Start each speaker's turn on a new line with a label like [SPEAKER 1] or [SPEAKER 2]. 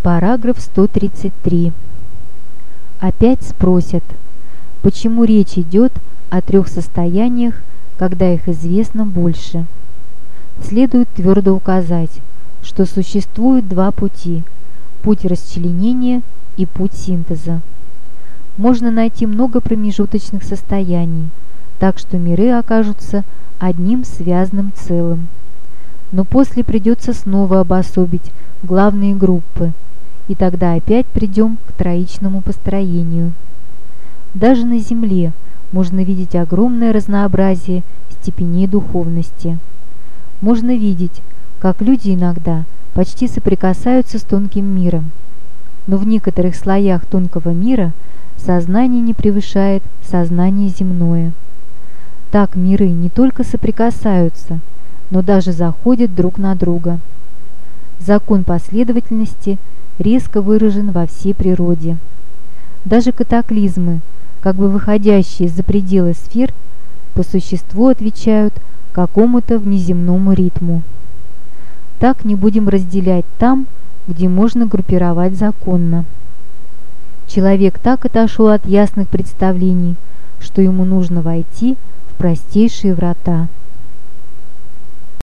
[SPEAKER 1] Параграф 133. Опять спросят, почему речь идет о 3 состояниях, когда их известно больше. Следует твердо указать, что существует 2 пути – путь расчленения и путь синтеза. Можно найти много промежуточных состояний, так что миры окажутся одним связанным целым. Но после придется снова обособить главные группы, и тогда опять придем к троичному построению. Даже на Земле можно видеть огромное разнообразие степеней духовности. Можно видеть, как люди иногда почти соприкасаются с тонким миром, но в некоторых слоях тонкого мира сознание не превышает сознание земное. Так миры не только соприкасаются, но даже заходят друг на друга. Закон последовательности резко выражен во всей природе. Даже катаклизмы, как бы выходящие за пределы сфер, по существу отвечают какому-то внеземному ритму. Так не будем разделять там, где можно группировать законно. Человек так отошел от ясных представлений, что ему нужно войти в простейшие врата.